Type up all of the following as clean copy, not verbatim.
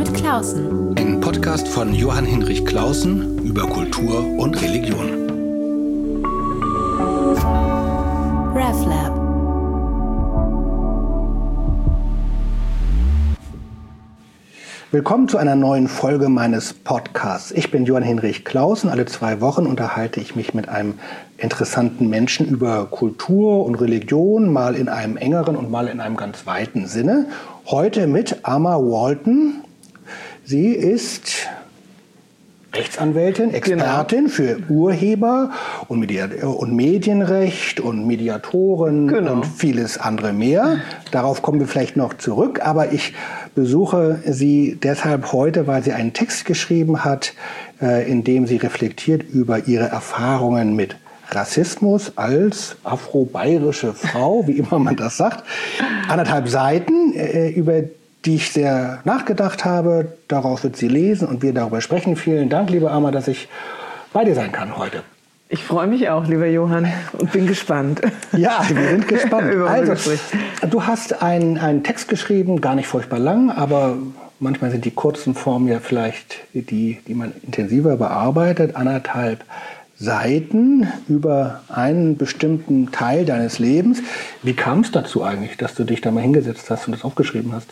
mit Clausen. Ein Podcast von Johann Hinrich Clausen über Kultur und Religion. RefLab. Willkommen zu einer neuen Folge meines Podcasts. Ich bin Johann Hinrich Clausen. Alle 2 Wochen unterhalte ich mich mit einem interessanten Menschen über Kultur und Religion, mal in einem engeren und mal in einem ganz weiten Sinne. Heute mit Amma Walton. Sie ist Rechtsanwältin, Expertin für Urheber und Medienrecht und Mediatoren und vieles andere mehr. Darauf kommen wir vielleicht noch zurück, aber ich besuche sie deshalb heute, weil sie einen Text geschrieben hat, in dem sie reflektiert über ihre Erfahrungen mit Rassismus als afro-bayerische Frau, wie immer man das sagt. 1,5 Seiten, über die ich sehr nachgedacht habe. Daraus wird sie lesen und wir darüber sprechen. Vielen Dank, liebe Amma, dass ich bei dir sein kann heute. Ich freue mich auch, lieber Johann, und bin gespannt. Ja, wir sind gespannt. Also, du hast einen Text geschrieben, gar nicht furchtbar lang, aber manchmal sind die kurzen Formen ja vielleicht die man intensiver bearbeitet. 1,5 Seiten über einen bestimmten Teil deines Lebens. Wie kam es dazu eigentlich, dass du dich da mal hingesetzt hast und das aufgeschrieben hast?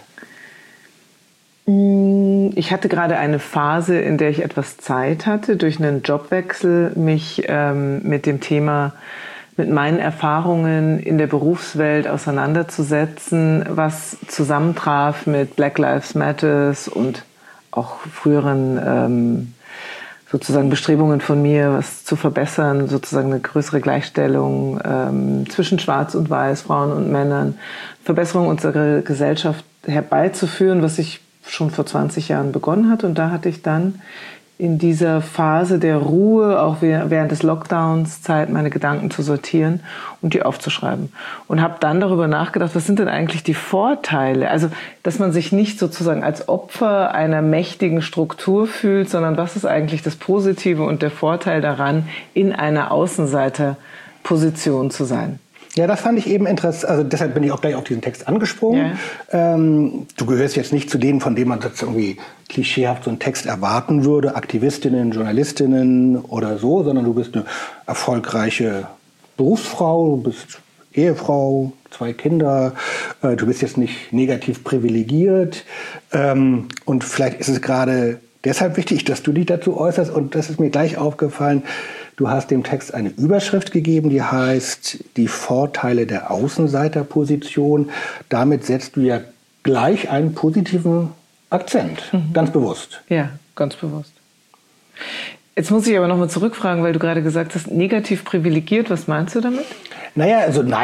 Ich hatte gerade eine Phase, in der ich etwas Zeit hatte, durch einen Jobwechsel mich mit dem Thema, mit meinen Erfahrungen in der Berufswelt auseinanderzusetzen, was zusammentraf mit Black Lives Matters und auch früheren sozusagen Bestrebungen von mir, was zu verbessern, sozusagen eine größere Gleichstellung zwischen Schwarz und Weiß, Frauen und Männern, Verbesserung unserer Gesellschaft herbeizuführen, was ich schon vor 20 Jahren begonnen hat. Und da hatte ich dann in dieser Phase der Ruhe, auch während des Lockdowns, Zeit, meine Gedanken zu sortieren und die aufzuschreiben. Und habe dann darüber nachgedacht, was sind denn eigentlich die Vorteile? Also, dass man sich nicht sozusagen als Opfer einer mächtigen Struktur fühlt, sondern was ist eigentlich das Positive und der Vorteil daran, in einer Außenseiterposition zu sein? Ja, das fand ich eben interessant. Also deshalb bin ich auch gleich auf diesen Text angesprungen. Ja. Du gehörst jetzt nicht zu denen, von denen man jetzt irgendwie klischeehaft so einen Text erwarten würde, Aktivistinnen, Journalistinnen oder so, sondern du bist eine erfolgreiche Berufsfrau, du bist Ehefrau, 2 Kinder, du bist jetzt nicht negativ privilegiert. Und vielleicht ist es gerade deshalb wichtig, dass du dich dazu äußerst. Und das ist mir gleich aufgefallen. Du hast dem Text eine Überschrift gegeben, die heißt Die Vorteile der Außenseiterposition. Damit setzt du ja gleich einen positiven Akzent, ganz bewusst. Ja, ganz bewusst. Jetzt muss ich aber nochmal zurückfragen, weil du gerade gesagt hast, negativ privilegiert, was meinst du damit? Naja,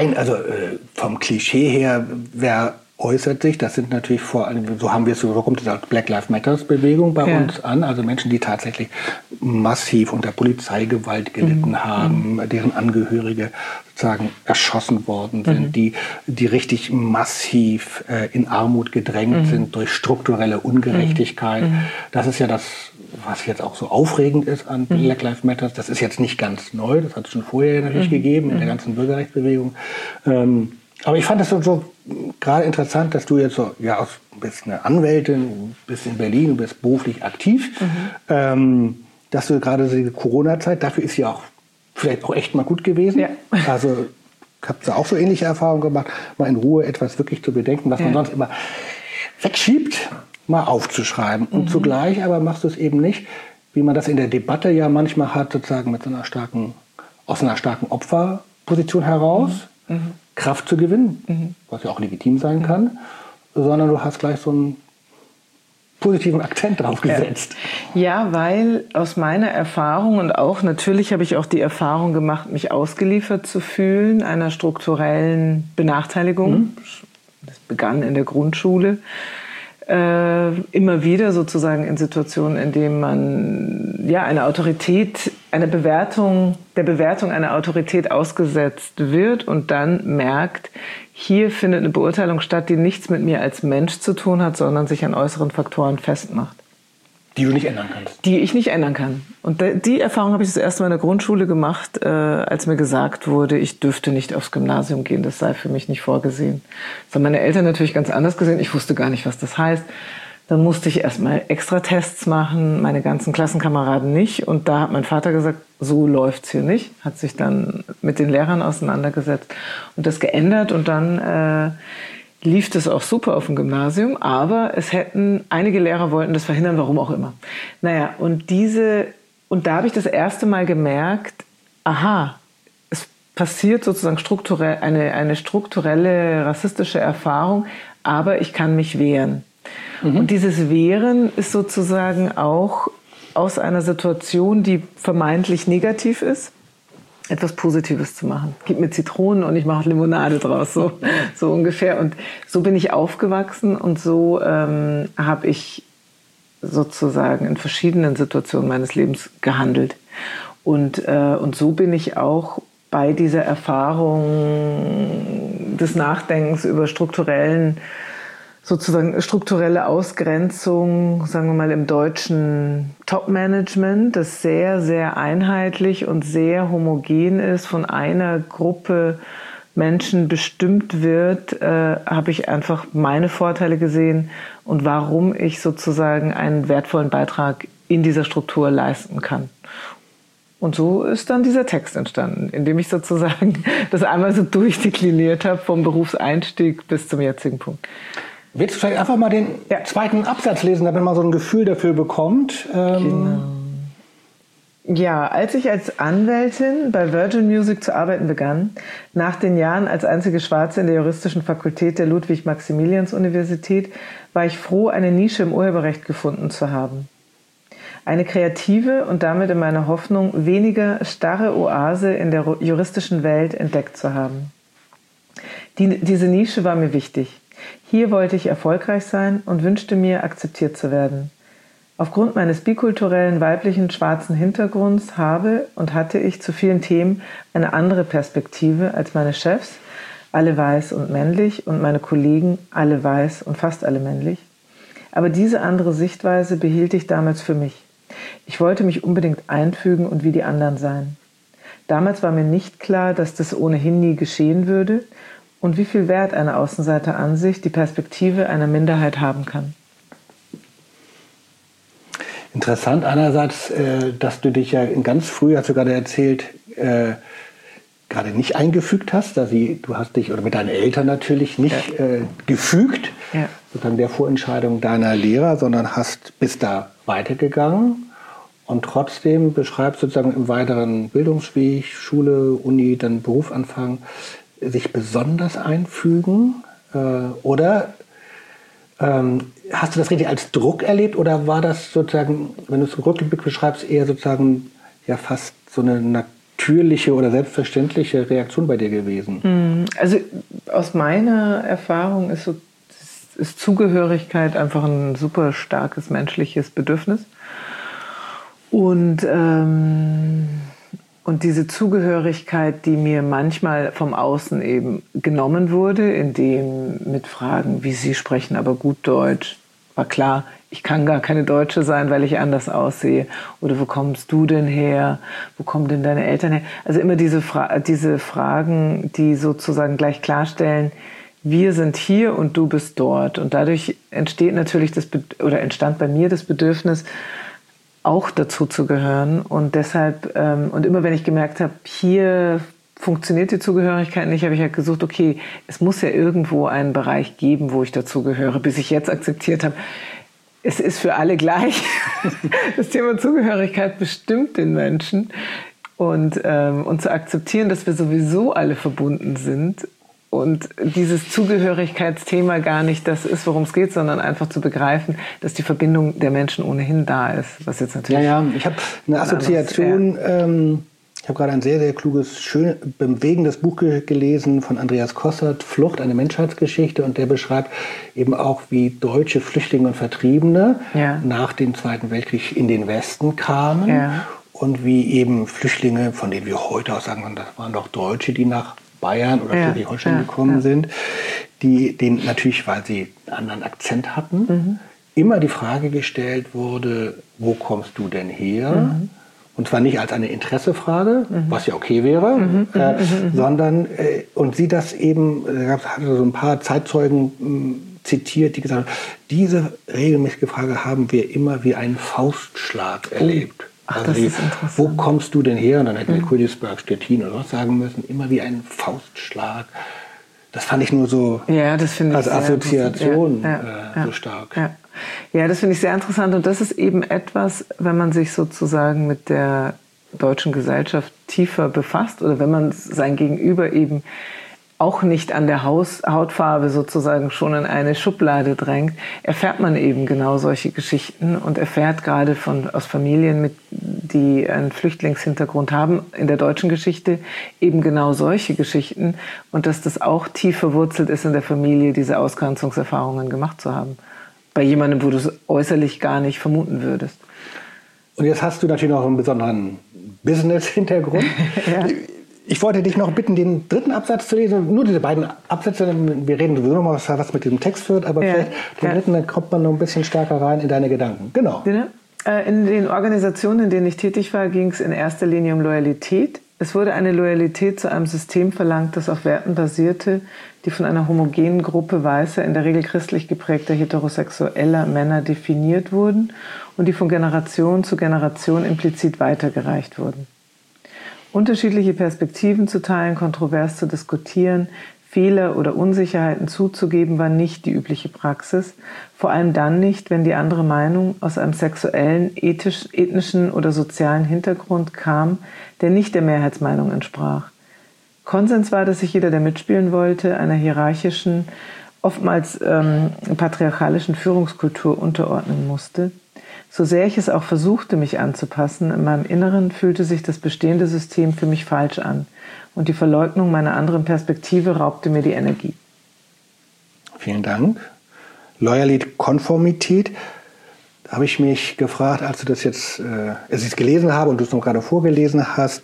vom Klischee her, wer äußert sich, das sind natürlich vor allem, so kommt es als Black Lives Matters Bewegung bei uns an, also Menschen, die tatsächlich massiv unter Polizeigewalt gelitten haben, deren Angehörige sozusagen erschossen worden sind, die richtig massiv in Armut gedrängt sind durch strukturelle Ungerechtigkeit. Das ist ja das, was jetzt auch so aufregend ist an Black Lives Matters. Das ist jetzt nicht ganz neu, das hat es schon vorher natürlich gegeben in der ganzen Bürgerrechtsbewegung. Aber ich fand es so gerade interessant, dass du jetzt so, ja, bist eine Anwältin, bist in Berlin, du bist beruflich aktiv, dass du gerade diese Corona-Zeit, dafür ist ja auch vielleicht auch echt mal gut gewesen. Ja. Also ich habe da auch so ähnliche Erfahrungen gemacht, mal in Ruhe etwas wirklich zu bedenken, was man sonst immer wegschiebt, mal aufzuschreiben. Und zugleich aber machst du es eben nicht, wie man das in der Debatte ja manchmal hat, sozusagen mit aus einer starken Opferposition heraus. Kraft zu gewinnen, was ja auch legitim sein kann, sondern du hast gleich so einen positiven Akzent drauf gesetzt. Ja, weil aus meiner Erfahrung und auch natürlich habe ich auch die Erfahrung gemacht, mich ausgeliefert zu fühlen einer strukturellen Benachteiligung. Das begann in der Grundschule. Immer wieder sozusagen in Situationen, in denen man der Bewertung einer Autorität ausgesetzt wird und dann merkt, hier findet eine Beurteilung statt, die nichts mit mir als Mensch zu tun hat, sondern sich an äußeren Faktoren festmacht. Die du nicht ändern kannst. Die ich nicht ändern kann. Und die Erfahrung habe ich das erste Mal in der Grundschule gemacht, als mir gesagt wurde, ich dürfte nicht aufs Gymnasium gehen, das sei für mich nicht vorgesehen. Das haben meine Eltern natürlich ganz anders gesehen. Ich wusste gar nicht, was das heißt. Dann musste ich erstmal extra Tests machen, meine ganzen Klassenkameraden nicht. Und da hat mein Vater gesagt, so läuft's hier nicht. Hat sich dann mit den Lehrern auseinandergesetzt und das geändert. Und dann lief das auch super auf dem Gymnasium. Aber einige Lehrer wollten das verhindern, warum auch immer. Naja, und da habe ich das erste Mal gemerkt, aha, es passiert sozusagen strukturell eine strukturelle rassistische Erfahrung, aber ich kann mich wehren. Und dieses Wehren ist sozusagen auch aus einer Situation, die vermeintlich negativ ist, etwas Positives zu machen. Gib mir Zitronen und ich mache Limonade draus, so ungefähr. Und so bin ich aufgewachsen und so habe ich sozusagen in verschiedenen Situationen meines Lebens gehandelt. Und so bin ich auch bei dieser Erfahrung des Nachdenkens über strukturelle Ausgrenzung, sagen wir mal im deutschen Top-Management, das sehr, sehr einheitlich und sehr homogen ist, von einer Gruppe Menschen bestimmt wird, habe ich einfach meine Vorteile gesehen und warum ich sozusagen einen wertvollen Beitrag in dieser Struktur leisten kann. Und so ist dann dieser Text entstanden, in dem ich sozusagen das einmal so durchdekliniert habe, vom Berufseinstieg bis zum jetzigen Punkt. Willst du vielleicht einfach mal den zweiten Absatz lesen, damit man so ein Gefühl dafür bekommt? Genau. Ja, als ich als Anwältin bei Virgin Music zu arbeiten begann, nach den Jahren als einzige Schwarze in der juristischen Fakultät der Ludwig-Maximilians-Universität, war ich froh, eine Nische im Urheberrecht gefunden zu haben. Eine kreative und damit in meiner Hoffnung weniger starre Oase in der juristischen Welt entdeckt zu haben. Diese Nische war mir wichtig. Hier wollte ich erfolgreich sein und wünschte mir, akzeptiert zu werden. Aufgrund meines bikulturellen, weiblichen, schwarzen Hintergrunds hatte ich zu vielen Themen eine andere Perspektive als meine Chefs, alle weiß und männlich, und meine Kollegen, alle weiß und fast alle männlich. Aber diese andere Sichtweise behielt ich damals für mich. Ich wollte mich unbedingt einfügen und wie die anderen sein. Damals war mir nicht klar, dass das ohnehin nie geschehen würde und wie viel Wert eine Außenseiteransicht, die Perspektive einer Minderheit haben kann. Interessant einerseits, dass du dich ja ganz früh, hast du gerade erzählt, gerade nicht eingefügt hast. Du hast dich, oder mit deinen Eltern natürlich, nicht gefügt, sozusagen der Vorentscheidung deiner Lehrer, sondern bist da weitergegangen und trotzdem beschreibst sozusagen im weiteren Bildungsweg, Schule, Uni, dann Beruf anfangen, sich besonders einfügen, oder hast du das richtig als Druck erlebt, oder war das sozusagen, wenn du es rückblickend beschreibst, eher sozusagen ja fast so eine natürliche oder selbstverständliche Reaktion bei dir gewesen? Also aus meiner Erfahrung ist Zugehörigkeit einfach ein super starkes menschliches Bedürfnis. Und diese Zugehörigkeit, die mir manchmal vom Außen eben genommen wurde, indem mit Fragen, wie Sie sprechen aber gut Deutsch, war klar, ich kann gar keine Deutsche sein, weil ich anders aussehe. Oder wo kommst du denn her? Wo kommen denn deine Eltern her? Also immer diese Fragen, die sozusagen gleich klarstellen, wir sind hier und du bist dort. Und dadurch entstand bei mir das Bedürfnis, auch dazu zu gehören. Und deshalb, und immer wenn ich gemerkt habe, hier funktioniert die Zugehörigkeit nicht, habe ich halt gesucht, okay, es muss ja irgendwo einen Bereich geben, wo ich dazugehöre, bis ich jetzt akzeptiert habe, es ist für alle gleich. Das Thema Zugehörigkeit bestimmt den Menschen. Und zu akzeptieren, dass wir sowieso alle verbunden sind und dieses Zugehörigkeitsthema gar nicht das ist, worum es geht, sondern einfach zu begreifen, dass die Verbindung der Menschen ohnehin da ist. Was jetzt natürlich ich habe eine Assoziation. Ich habe gerade ein sehr, sehr kluges, schön bewegendes Buch gelesen von Andreas Kossert, Flucht, eine Menschheitsgeschichte. Und der beschreibt eben auch, wie deutsche Flüchtlinge und Vertriebene nach dem Zweiten Weltkrieg in den Westen kamen. Ja. Und wie eben Flüchtlinge, von denen wir heute auch sagen, das waren doch Deutsche, die nach Bayern oder Schleswig-Holstein gekommen sind, die denen natürlich, weil sie einen anderen Akzent hatten, immer die Frage gestellt wurde, wo kommst du denn her? Und zwar nicht als eine Interessefrage, was ja okay wäre, sondern, und sie das eben, hatte so ein paar Zeitzeugen zitiert, die gesagt haben, diese regelmäßige Frage haben wir immer wie einen Faustschlag erlebt. Ach, also das ist interessant. Wo kommst du denn her? Und dann hätten wir Königsberg, Stettin oder was sagen müssen. Immer wie ein Faustschlag. Das fand ich nur so das finde ich als Assoziation so stark. Ja, das finde ich sehr interessant. Und das ist eben etwas, wenn man sich sozusagen mit der deutschen Gesellschaft tiefer befasst oder wenn man sein Gegenüber eben auch nicht an der Hautfarbe sozusagen schon in eine Schublade drängt, erfährt man eben genau solche Geschichten und erfährt gerade aus Familien, die einen Flüchtlingshintergrund haben, in der deutschen Geschichte eben genau solche Geschichten und dass das auch tief verwurzelt ist in der Familie, diese Ausgrenzungserfahrungen gemacht zu haben. Bei jemandem, wo du es äußerlich gar nicht vermuten würdest. Und jetzt hast du natürlich noch einen besonderen Business-Hintergrund. Ja. Ich wollte dich noch bitten, den dritten Absatz zu lesen. Nur diese beiden Absätze, wir reden sowieso noch mal, was mit diesem Text wird, aber vielleicht den dritten, dann kommt man noch ein bisschen stärker rein in deine Gedanken. Genau. In den Organisationen, in denen ich tätig war, ging es in erster Linie um Loyalität. Es wurde eine Loyalität zu einem System verlangt, das auf Werten basierte, die von einer homogenen Gruppe weißer, in der Regel christlich geprägter heterosexueller Männer definiert wurden und die von Generation zu Generation implizit weitergereicht wurden. Unterschiedliche Perspektiven zu teilen, kontrovers zu diskutieren, Fehler oder Unsicherheiten zuzugeben, war nicht die übliche Praxis, vor allem dann nicht, wenn die andere Meinung aus einem sexuellen, ethnischen oder sozialen Hintergrund kam, der nicht der Mehrheitsmeinung entsprach. Konsens war, dass sich jeder, der mitspielen wollte, einer hierarchischen, oftmals patriarchalischen Führungskultur unterordnen musste. So sehr ich es auch versuchte, mich anzupassen, in meinem Inneren fühlte sich das bestehende System für mich falsch an und die Verleugnung meiner anderen Perspektive raubte mir die Energie. Vielen Dank. Loyalität, Konformität. Da habe ich mich gefragt, als du das jetzt gelesen habe und du es noch gerade vorgelesen hast,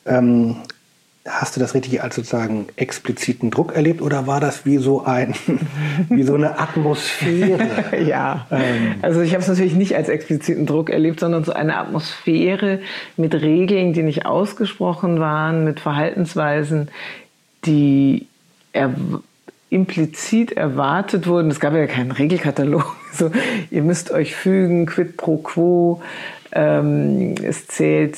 hast du das richtig als sozusagen expliziten Druck erlebt oder war das wie so eine Atmosphäre? Ja, also ich habe es natürlich nicht als expliziten Druck erlebt, sondern so eine Atmosphäre mit Regeln, die nicht ausgesprochen waren, mit Verhaltensweisen, die implizit erwartet wurden. Es gab ja keinen Regelkatalog. So, ihr müsst euch fügen, quid pro quo. Es zählt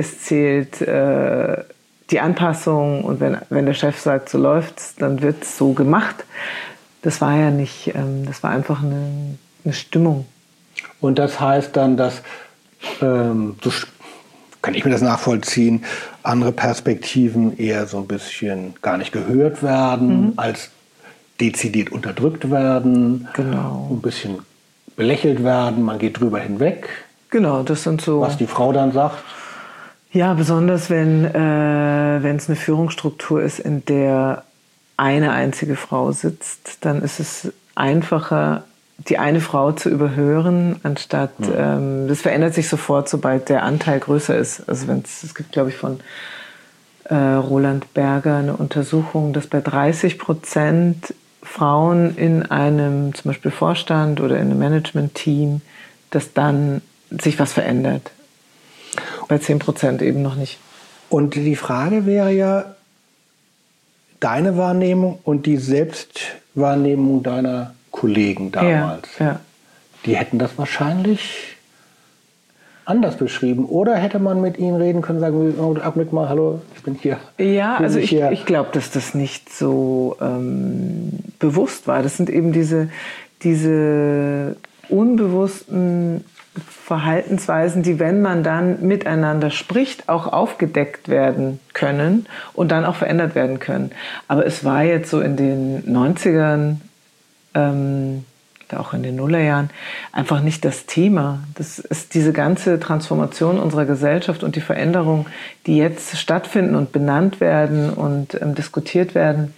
die Anpassung und wenn der Chef sagt, so läuft's, dann wird's so gemacht. Das war ja nicht, das war einfach eine Stimmung. Und das heißt dann, dass, so kann ich mir das nachvollziehen, andere Perspektiven eher so ein bisschen gar nicht gehört werden, als dezidiert unterdrückt werden, genau. Ein bisschen belächelt werden, man geht drüber hinweg. Genau, das sind so. Was die Frau dann sagt. Ja, besonders wenn es eine Führungsstruktur ist, in der eine einzige Frau sitzt, dann ist es einfacher, die eine Frau zu überhören, anstatt, das verändert sich sofort, sobald der Anteil größer ist. Also es gibt, glaube ich, von Roland Berger eine Untersuchung, dass bei 30% Frauen in einem zum Beispiel Vorstand oder in einem Management-Team, dass dann sich was verändert. Bei 10% eben noch nicht. Und die Frage wäre ja, deine Wahrnehmung und die Selbstwahrnehmung deiner Kollegen damals. Ja. Die hätten das wahrscheinlich anders beschrieben. Oder hätte man mit ihnen reden können, sagen, oh, Augenblick mal, hallo, ich bin hier. Ja, also ich glaube, dass das nicht so bewusst war. Das sind eben diese unbewussten Verhaltensweisen, die, wenn man dann miteinander spricht, auch aufgedeckt werden können und dann auch verändert werden können. Aber es war jetzt so in den 90ern, auch in den Nullerjahren, einfach nicht das Thema. Das ist diese ganze Transformation unserer Gesellschaft und die Veränderung, die jetzt stattfinden und benannt werden und diskutiert werden,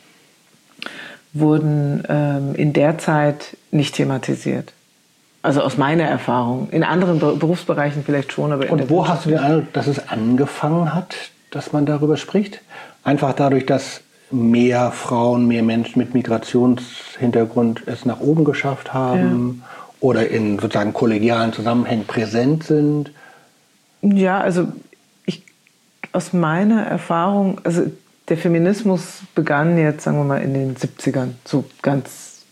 wurden in der Zeit nicht thematisiert. Also aus meiner Erfahrung. In anderen Berufsbereichen vielleicht schon. Aber und wo hast du den Eindruck, dass es angefangen hat, dass man darüber spricht? Einfach dadurch, dass mehr Frauen, mehr Menschen mit Migrationshintergrund es nach oben geschafft haben oder in sozusagen kollegialen Zusammenhängen präsent sind? Ja, also aus meiner Erfahrung, also der Feminismus begann jetzt, sagen wir mal, in den 70ern, so ganz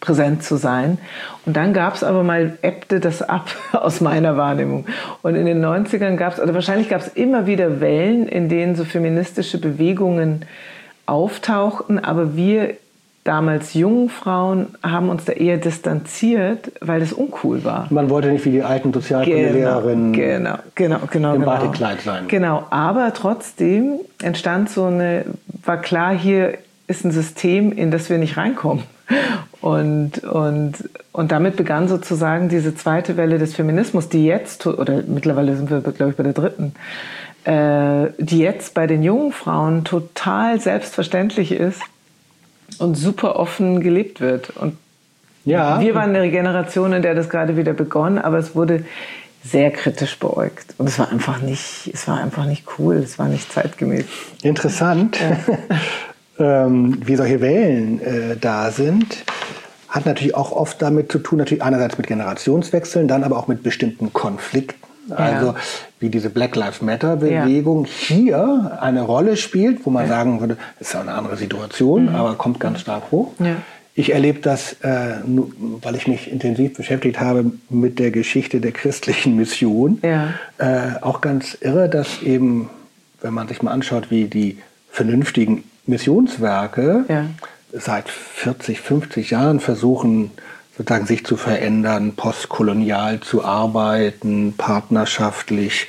präsent zu sein. Und dann gab es aber mal, ebbte das ab aus meiner Wahrnehmung. Und in den 90ern gab es, oder wahrscheinlich gab es immer wieder Wellen, in denen so feministische Bewegungen auftauchten, aber wir damals jungen Frauen haben uns da eher distanziert, weil es uncool war. Man wollte nicht wie die alten Sozialkunde-Lehrerinnen genau, im Badekleid sein. Genau, aber trotzdem entstand war klar, hier ist ein System, in das wir nicht reinkommen. Und damit begann sozusagen diese zweite Welle des Feminismus, die jetzt, oder mittlerweile sind wir, glaube ich, bei der dritten, die jetzt bei den jungen Frauen total selbstverständlich ist und super offen gelebt wird. Und ja, wir waren eine Generation, in der das gerade wieder begonnen, aber es wurde sehr kritisch beäugt. Und es war einfach nicht cool, es war nicht zeitgemäß. Interessant, wie solche Wellen da sind. Hat natürlich auch oft damit zu tun, natürlich einerseits mit Generationswechseln, dann aber auch mit bestimmten Konflikten. Also wie diese Black Lives Matter Bewegung hier eine Rolle spielt, wo man sagen würde, es ist ja eine andere Situation, aber kommt ganz stark hoch. Ja. Ich erlebe das, weil ich mich intensiv beschäftigt habe mit der Geschichte der christlichen Mission, auch ganz irre, dass eben, wenn man sich mal anschaut, wie die vernünftigen Missionswerke seit 40, 50 Jahren versuchen, sozusagen sich zu verändern, postkolonial zu arbeiten, partnerschaftlich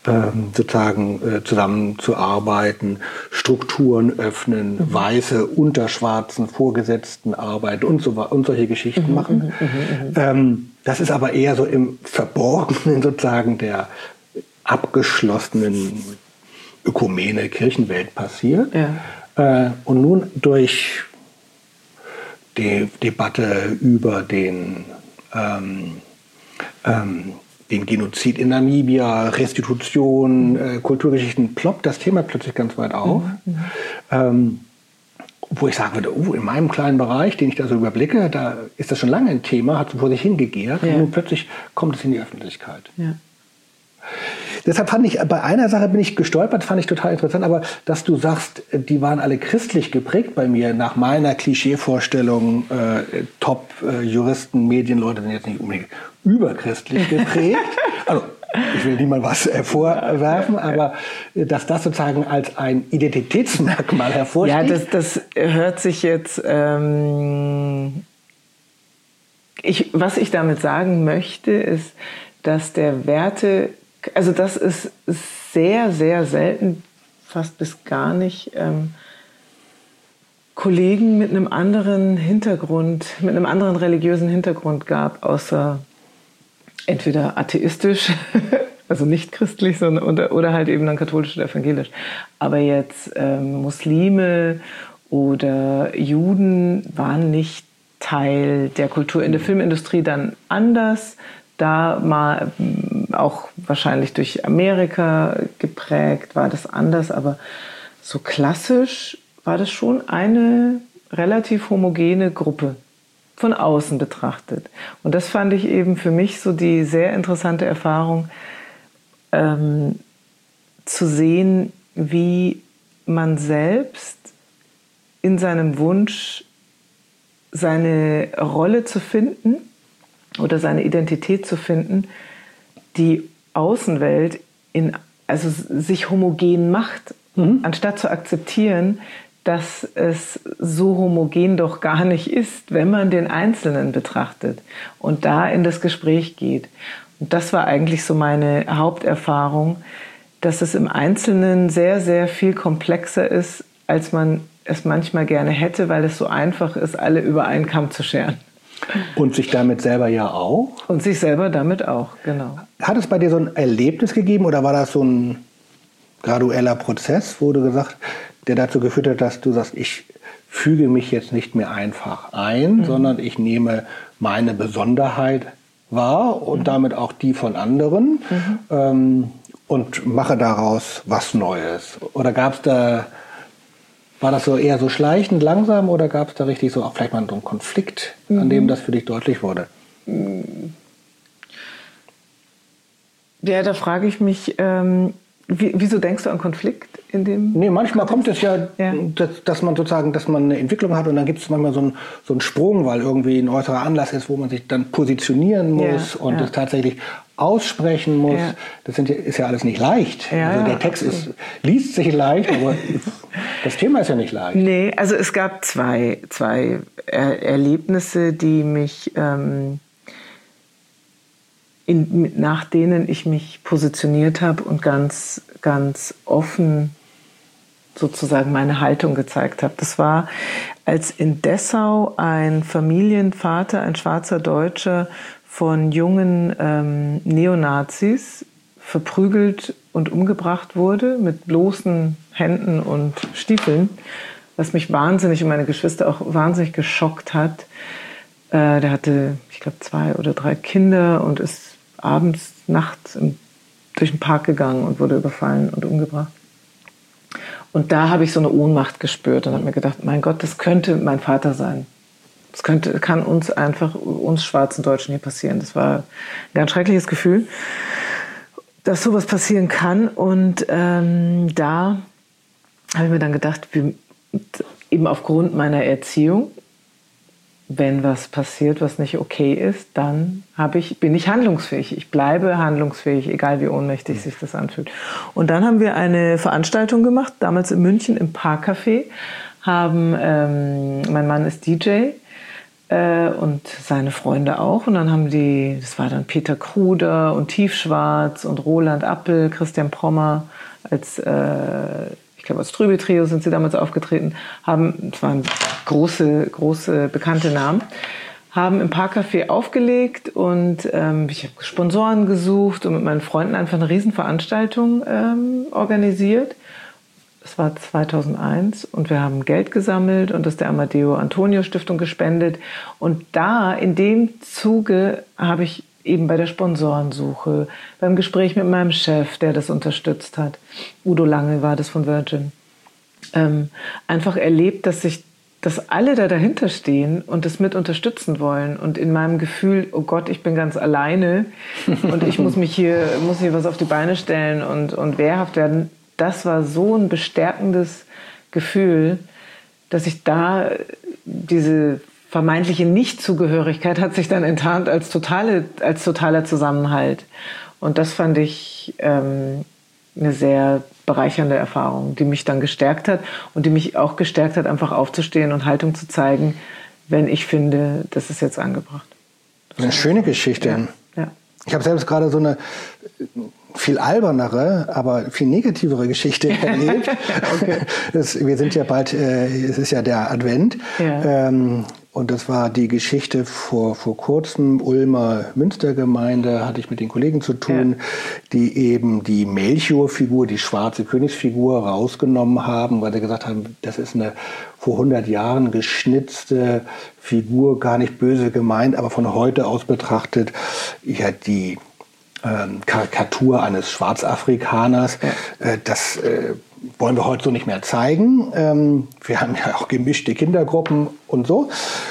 zusammenzuarbeiten, Strukturen öffnen, weiße unter schwarzen Vorgesetzten arbeiten und solche Geschichten machen. Das ist aber eher so im Verborgenen sozusagen der abgeschlossenen Ökumene Kirchenwelt passiert. Und nun durch die Debatte über den Genozid in Namibia, Restitution, Kulturgeschichten, ploppt das Thema plötzlich ganz weit auf. Wo ich sagen würde, in meinem kleinen Bereich, den ich da so überblicke, da ist das schon lange ein Thema, hat so vor sich hingegärt und nun plötzlich kommt es in die Öffentlichkeit. Ja. Deshalb fand ich, bei einer Sache bin ich gestolpert, fand ich total interessant, aber dass du sagst, die waren alle christlich geprägt bei mir, nach meiner Klischeevorstellung, Top-Juristen, Medienleute sind jetzt nicht unbedingt überchristlich geprägt. Also, ich will niemand was vorwerfen, aber dass das sozusagen als ein Identitätsmerkmal hervorsticht. Ja, das hört sich jetzt, was ich damit sagen möchte, ist, dass der Werte, also das ist sehr, sehr selten, fast bis gar nicht, Kollegen mit einem anderen Hintergrund, mit einem anderen religiösen Hintergrund gab, außer entweder atheistisch, also nicht christlich, sondern oder halt eben dann katholisch oder evangelisch. Aber jetzt Muslime oder Juden waren nicht Teil der Kultur. In der Filmindustrie dann anders, da mal auch wahrscheinlich durch Amerika geprägt war das anders, aber so klassisch war das schon eine relativ homogene Gruppe, von außen betrachtet. Und das fand ich eben für mich so die sehr interessante Erfahrung, zu sehen, wie man selbst in seinem Wunsch, seine Rolle zu finden oder seine Identität zu finden, die Außenwelt also sich homogen macht, anstatt zu akzeptieren, dass es so homogen doch gar nicht ist, wenn man den Einzelnen betrachtet und da in das Gespräch geht. Und das war eigentlich so meine Haupterfahrung, dass es im Einzelnen sehr, sehr viel komplexer ist, als man es manchmal gerne hätte, weil es so einfach ist, alle über einen Kamm zu scheren. Und sich damit selber ja auch? Und sich selber damit auch, genau. Hat es bei dir so ein Erlebnis gegeben oder war das so ein gradueller Prozess, wo du gesagt, der dazu geführt hat, dass du sagst, ich füge mich jetzt nicht mehr einfach ein, sondern ich nehme meine Besonderheit wahr und damit auch die von anderen und mache daraus was Neues? Oder war das so eher so schleichend, langsam oder gab es da richtig so auch vielleicht mal so einen Konflikt, an dem das für dich deutlich wurde? Ja, da frage ich mich, Wieso denkst du an Konflikt in dem? Nee, manchmal kommt es ja, dass man eine Entwicklung hat und dann gibt es manchmal so einen Sprung, weil irgendwie ein äußerer Anlass ist, wo man sich dann positionieren muss und es tatsächlich aussprechen muss. Ja. Das ist ja alles nicht leicht. Ja, also der Text liest sich leicht, aber das Thema ist ja nicht leicht. Nee, also es gab zwei Erlebnisse, die mich nach denen ich mich positioniert habe und ganz, ganz offen sozusagen meine Haltung gezeigt habe. Das war, als in Dessau ein Familienvater, ein schwarzer Deutscher, von jungen Neonazis verprügelt und umgebracht wurde mit bloßen Händen und Stiefeln, was mich wahnsinnig und meine Geschwister auch wahnsinnig geschockt hat. Der hatte, ich glaube, 2 oder 3 Kinder und ist abends, nachts durch den Park gegangen und wurde überfallen und umgebracht. Und da habe ich so eine Ohnmacht gespürt und habe mir gedacht, mein Gott, das könnte mein Vater sein. Das kann uns schwarzen Deutschen hier passieren. Das war ein ganz schreckliches Gefühl, dass sowas passieren kann. Und da habe ich mir dann gedacht, eben aufgrund meiner Erziehung, wenn was passiert, was nicht okay ist, dann bin ich handlungsfähig. Ich bleibe handlungsfähig, egal wie ohnmächtig sich das anfühlt. Und dann haben wir eine Veranstaltung gemacht, damals in München im Parkcafé. Mein Mann ist DJ und seine Freunde auch. Und dann das war dann Peter Kruder und Tiefschwarz und Roland Appel, Christian Prommer ich glaube, als Trübe-Trio sind sie damals aufgetreten, es waren große bekannte Namen, haben im Parkcafé aufgelegt und ich habe Sponsoren gesucht und mit meinen Freunden einfach eine Riesenveranstaltung organisiert. Das war 2001 und wir haben Geld gesammelt und das der Amadeo Antonio Stiftung gespendet. Und in dem Zuge habe ich eben bei der Sponsorensuche, beim Gespräch mit meinem Chef, der das unterstützt hat, Udo Lange war das von Virgin, einfach erlebt, dass alle dahinter stehen und das mit unterstützen wollen. Und in meinem Gefühl, oh Gott, ich bin ganz alleine und ich muss hier was auf die Beine stellen und wehrhaft werden. Das war so ein bestärkendes Gefühl, dass ich da diese vermeintliche Nichtzugehörigkeit hat sich dann enttarnt als totaler Zusammenhalt. Und das fand ich eine sehr bereichernde Erfahrung, die mich dann gestärkt hat und die mich auch gestärkt hat, einfach aufzustehen und Haltung zu zeigen, wenn ich finde, das ist jetzt angebracht. Eine schöne Geschichte. Ja. Ich habe selbst gerade so eine viel albernere, aber viel negativere Geschichte erlebt. Okay. Wir sind ja bald, es ist ja der Advent. Ja. Und das war die Geschichte vor kurzem, Ulmer Münstergemeinde, hatte ich mit den Kollegen zu tun, die eben die Melchior-Figur, die schwarze Königsfigur rausgenommen haben, weil sie gesagt haben, das ist eine vor 100 Jahren geschnitzte Figur, gar nicht böse gemeint, aber von heute aus betrachtet, ja, die Karikatur eines Schwarzafrikaners, das wollen wir heute so nicht mehr zeigen. Wir haben ja auch gemischte Kindergruppen und so.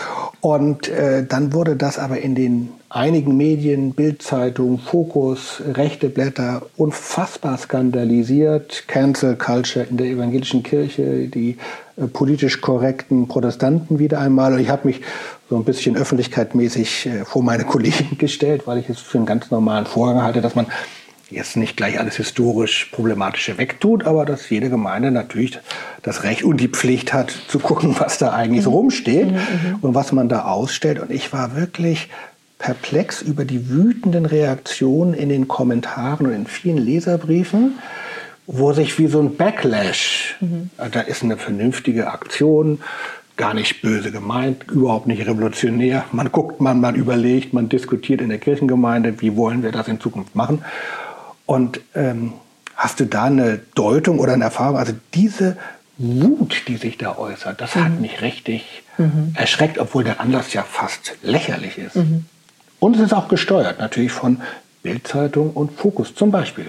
Und dann wurde das aber in den einigen Medien, Bild-Zeitung, Fokus, rechte Blätter, unfassbar skandalisiert. Cancel Culture in der evangelischen Kirche, die politisch korrekten Protestanten wieder einmal. Und ich habe mich so ein bisschen öffentlichkeitsmäßig vor meine Kollegen gestellt, weil ich es für einen ganz normalen Vorgang halte, dass man jetzt nicht gleich alles historisch Problematische wegtut, aber dass jede Gemeinde natürlich das Recht und die Pflicht hat, zu gucken, was da eigentlich so rumsteht und was man da ausstellt. Und ich war wirklich perplex über die wütenden Reaktionen in den Kommentaren und in vielen Leserbriefen, wo sich wie so ein Backlash, da ist eine vernünftige Aktion, gar nicht böse gemeint, überhaupt nicht revolutionär. Man guckt, man überlegt, man diskutiert in der Kirchengemeinde, wie wollen wir das in Zukunft machen. Und hast du da eine Deutung oder eine Erfahrung? Also diese Wut, die sich da äußert, das hat mich richtig erschreckt, obwohl der Anlass ja fast lächerlich ist. Und es ist auch gesteuert, natürlich von Bild-Zeitung und Fokus zum Beispiel.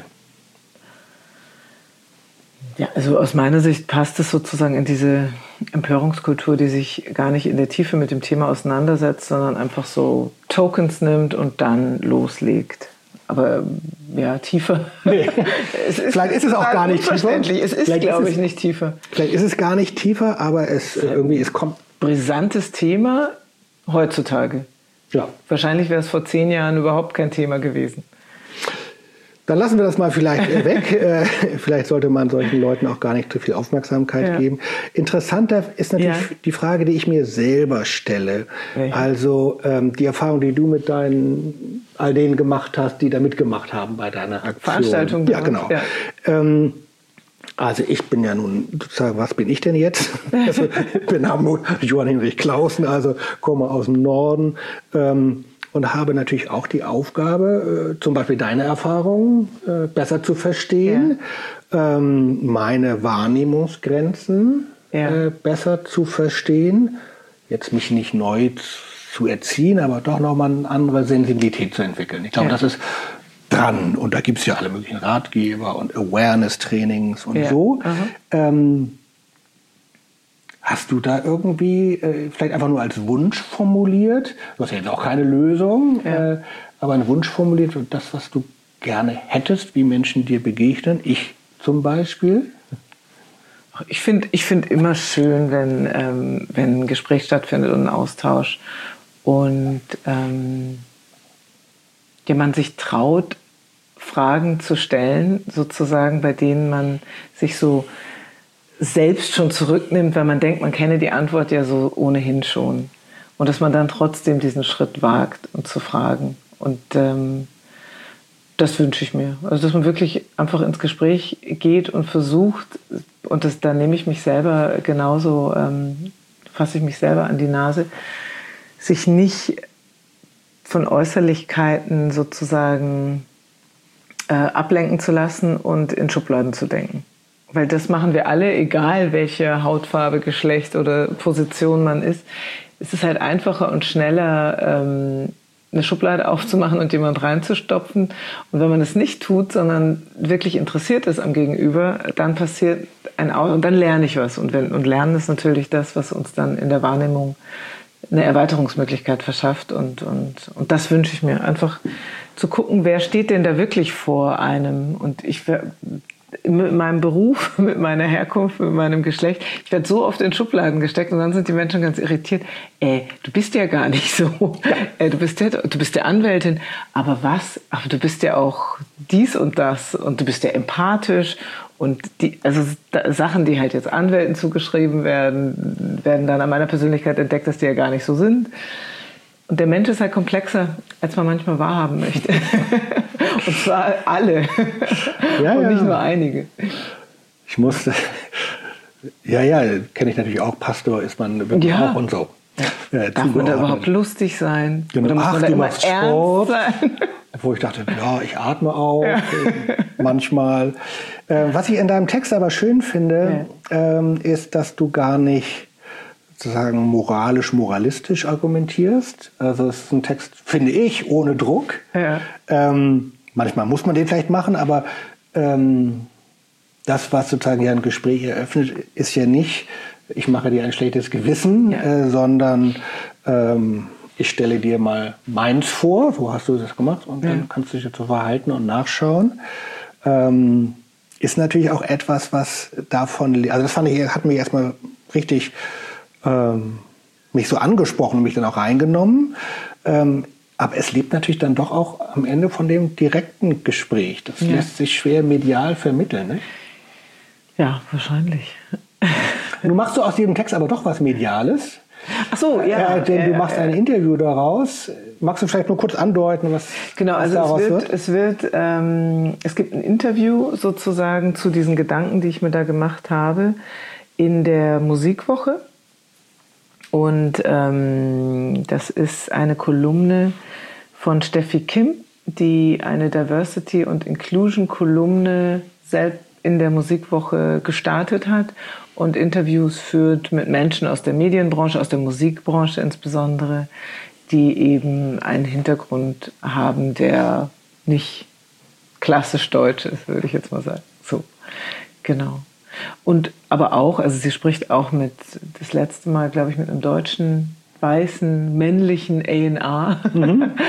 Ja, also aus meiner Sicht passt es sozusagen in diese Empörungskultur, die sich gar nicht in der Tiefe mit dem Thema auseinandersetzt, sondern einfach so Tokens nimmt und dann loslegt. aber ja, tiefer. Nee. Vielleicht ist es auch gar nicht tiefer. Es ist, glaube ich, nicht tiefer. Vielleicht ist es gar nicht tiefer, aber es kommt. Brisantes Thema heutzutage. Ja. Wahrscheinlich wäre es vor 10 Jahren überhaupt kein Thema gewesen. Dann lassen wir das mal vielleicht weg. Vielleicht sollte man solchen Leuten auch gar nicht zu viel Aufmerksamkeit geben. Interessanter ist natürlich die Frage, die ich mir selber stelle. Welche? Also die Erfahrung, die du mit all denen gemacht hast, die da mitgemacht haben bei deiner Aktion. Veranstaltung. Ja, genau. Ja. Also ich bin ja nun, sozusagen, was bin ich denn jetzt? Also, ich bin Johann Hinrich Clausen, also komme aus dem Norden. Und habe natürlich auch die Aufgabe, zum Beispiel deine Erfahrungen besser zu verstehen, meine Wahrnehmungsgrenzen besser zu verstehen, jetzt mich nicht neu zu erziehen, aber doch nochmal eine andere Sensibilität zu entwickeln. Ich glaube, das ist dran. Und da gibt es ja alle möglichen Ratgeber und Awareness-Trainings und so. Hast du da irgendwie vielleicht einfach nur als Wunsch formuliert, du hast ja jetzt auch keine Lösung, aber einen Wunsch formuliert und das, was du gerne hättest, wie Menschen dir begegnen, ich zum Beispiel? Ich find immer schön, wenn ein Gespräch stattfindet und ein Austausch und man sich traut, Fragen zu stellen, sozusagen, bei denen man sich so selbst schon zurücknimmt, weil man denkt, man kenne die Antwort ja so ohnehin schon. Und dass man dann trotzdem diesen Schritt wagt, und zu fragen. Und das wünsche ich mir. Also, dass man wirklich einfach ins Gespräch geht und versucht, und da nehme ich mich selber genauso, fasse ich mich selber an die Nase, sich nicht von Äußerlichkeiten sozusagen ablenken zu lassen und in Schubladen zu denken. Weil das machen wir alle, egal welche Hautfarbe, Geschlecht oder Position man ist. Es ist halt einfacher und schneller, eine Schublade aufzumachen und jemand reinzustopfen. Und wenn man das nicht tut, sondern wirklich interessiert ist am Gegenüber, dann passiert und dann lerne ich was. Und Lernen ist natürlich das, was uns dann in der Wahrnehmung eine Erweiterungsmöglichkeit verschafft. Und das wünsche ich mir. Einfach zu gucken, wer steht denn da wirklich vor einem. Und mit meinem Beruf, mit meiner Herkunft, mit meinem Geschlecht, ich werde so oft in Schubladen gesteckt und dann sind die Menschen ganz irritiert. Du bist ja gar nicht so. Du bist ja Anwältin. Aber was? Aber du bist ja auch dies und das und du bist ja empathisch. Und Sachen, die halt jetzt Anwälten zugeschrieben werden dann an meiner Persönlichkeit entdeckt, dass die ja gar nicht so sind. Und der Mensch ist halt komplexer, als man manchmal wahrhaben möchte. Und zwar alle. Und nicht nur einige. Ich musste, kenne ich natürlich auch, Pastor ist man wirklich auch und so. Darf man da überhaupt lustig sein? Genau. Oder muss man da immer ernst sein? Wo ich dachte, ich atme auch manchmal. Was ich in deinem Text aber schön finde, ist, dass du gar nicht sozusagen moralistisch argumentierst. Also es ist ein Text, finde ich, ohne Druck. Manchmal muss man den vielleicht machen, aber das, was sozusagen ja ein Gespräch eröffnet, ist ja nicht, ich mache dir ein schlechtes Gewissen, sondern ich stelle dir mal meins vor, so hast du das gemacht und dann kannst du dich dazu verhalten und nachschauen. Ist natürlich auch etwas, was davon, also das hat mich erstmal richtig mich so angesprochen und mich dann auch reingenommen. Aber es lebt natürlich dann doch auch am Ende von dem direkten Gespräch. Das lässt sich schwer medial vermitteln, ne? Ja, wahrscheinlich. Nun machst du aus diesem Text aber doch was Mediales. Ach so, denn du machst ein Interview daraus. Magst du vielleicht nur kurz andeuten, was daraus wird? Es gibt ein Interview sozusagen zu diesen Gedanken, die ich mir da gemacht habe, in der Musikwoche. Und das ist eine Kolumne von Steffi Kim, die eine Diversity- und Inclusion-Kolumne selbst in der Musikwoche gestartet hat und Interviews führt mit Menschen aus der Medienbranche, aus der Musikbranche insbesondere, die eben einen Hintergrund haben, der nicht klassisch deutsch ist, würde ich jetzt mal sagen. So, genau. Und aber auch, also sie spricht auch das letzte Mal, glaube ich, mit einem deutschen, weißen, männlichen A&R,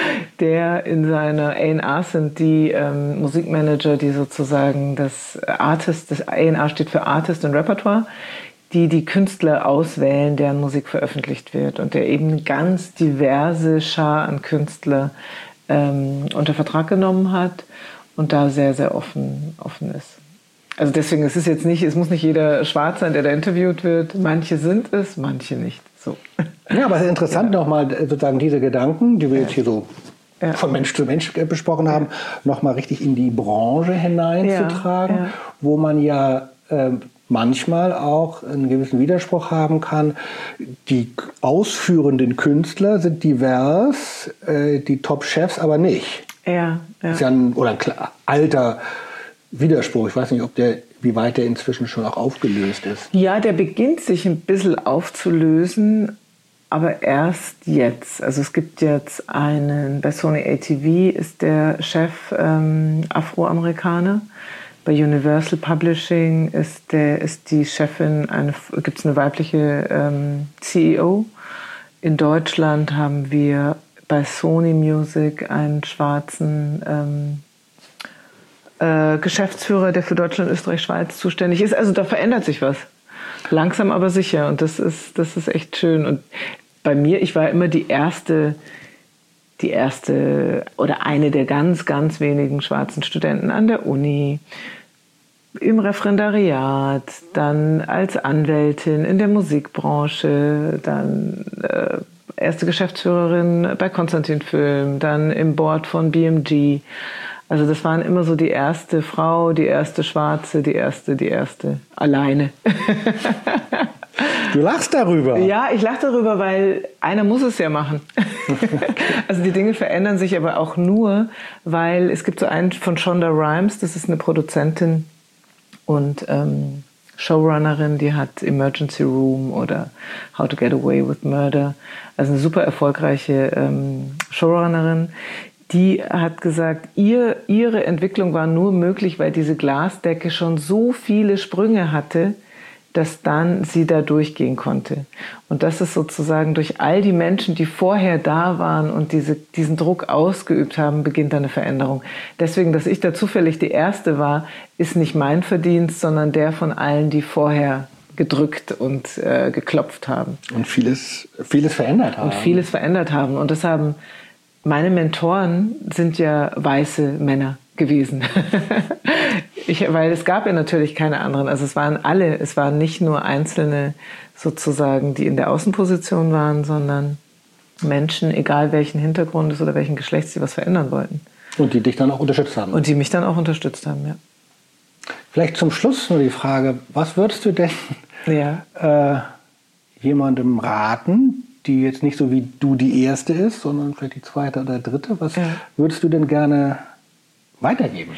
der in seiner A&R sind die Musikmanager, die sozusagen das A&R steht für Artist und Repertoire, die Künstler auswählen, deren Musik veröffentlicht wird und der eben eine ganz diverse Schar an Künstler unter Vertrag genommen hat und da sehr, sehr offen ist. Also deswegen, es muss nicht jeder schwarz sein, der da interviewt wird. Manche sind es, manche nicht. So. Ja, aber es ist interessant nochmal sozusagen diese Gedanken, die wir jetzt hier so von Mensch zu Mensch besprochen haben, nochmal richtig in die Branche hineinzutragen, wo man ja manchmal auch einen gewissen Widerspruch haben kann. Die ausführenden Künstler sind divers, die Top-Chefs aber nicht. Ja. Das ist ja ein alter Widerspruch. Ich weiß nicht, wie weit der inzwischen schon auch aufgelöst ist. Ja, der beginnt sich ein bisschen aufzulösen, aber erst jetzt. Also es gibt jetzt bei Sony ATV ist der Chef Afroamerikaner. Bei Universal Publishing ist die Chefin, gibt es eine weibliche CEO. In Deutschland haben wir bei Sony Music einen schwarzen Geschäftsführer, der für Deutschland, Österreich, Schweiz zuständig ist. Also da verändert sich was. Langsam aber sicher. Und das ist echt schön. Und bei mir, ich war immer die erste oder eine der ganz, ganz wenigen schwarzen Studenten an der Uni, im Referendariat, dann als Anwältin in der Musikbranche, dann erste Geschäftsführerin bei Konstantin Film, dann im Board von BMG. Also das waren immer so die erste Frau, die erste Schwarze, die erste alleine. Du lachst darüber. Ja, ich lache darüber, weil einer muss es ja machen. Also die Dinge verändern sich aber auch nur, weil es gibt so einen von Shonda Rhimes, das ist eine Produzentin und Showrunnerin, die hat Emergency Room oder How to Get Away with Murder. Also eine super erfolgreiche Showrunnerin. Die hat gesagt, ihre Entwicklung war nur möglich, weil diese Glasdecke schon so viele Sprünge hatte, dass dann sie da durchgehen konnte. Und das ist sozusagen durch all die Menschen, die vorher da waren und diesen Druck ausgeübt haben, beginnt eine Veränderung. Deswegen, dass ich da zufällig die Erste war, ist nicht mein Verdienst, sondern der von allen, die vorher gedrückt und geklopft haben. Und vieles verändert haben. Und das haben meine Mentoren sind ja weiße Männer gewesen. Weil es gab ja natürlich keine anderen. Also es waren nicht nur Einzelne sozusagen, die in der Außenposition waren, sondern Menschen, egal welchen Hintergrundes oder welchen Geschlechts, die was verändern wollten. Und die dich dann auch unterstützt haben. Und die mich dann auch unterstützt haben, ja. Vielleicht zum Schluss nur die Frage, was würdest du denn jemandem raten, die jetzt nicht so wie du die Erste ist, sondern vielleicht die Zweite oder Dritte? Was würdest du denn gerne weitergeben?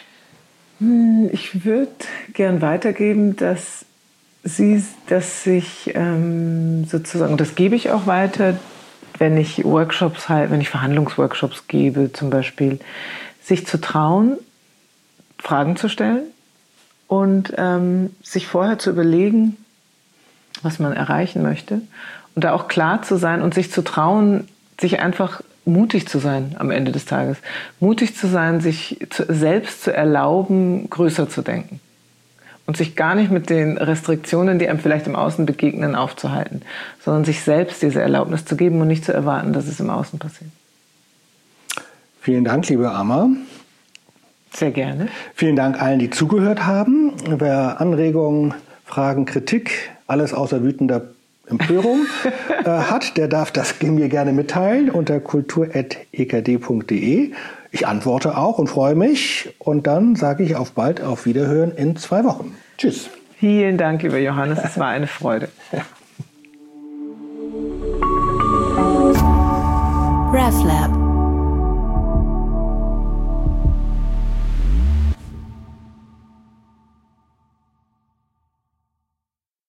Ich würde gern weitergeben, dass sich sozusagen, und das gebe ich auch weiter, wenn ich Verhandlungsworkshops gebe zum Beispiel, sich zu trauen, Fragen zu stellen und sich vorher zu überlegen, was man erreichen möchte und da auch klar zu sein und sich zu trauen, sich einfach mutig zu sein am Ende des Tages. Mutig zu sein, sich selbst zu erlauben, größer zu denken. Und sich gar nicht mit den Restriktionen, die einem vielleicht im Außen begegnen, aufzuhalten, sondern sich selbst diese Erlaubnis zu geben und nicht zu erwarten, dass es im Außen passiert. Vielen Dank, liebe Amma. Sehr gerne. Vielen Dank allen, die zugehört haben. Wer Anregungen, Fragen, Kritik, alles außer wütender Empörung hat, der darf das mir gerne mitteilen unter kultur@ekd.de. Ich antworte auch und freue mich. Und dann sage ich auf bald, auf Wiederhören in 2 Wochen. Tschüss. Vielen Dank, lieber Johannes. Es war eine Freude.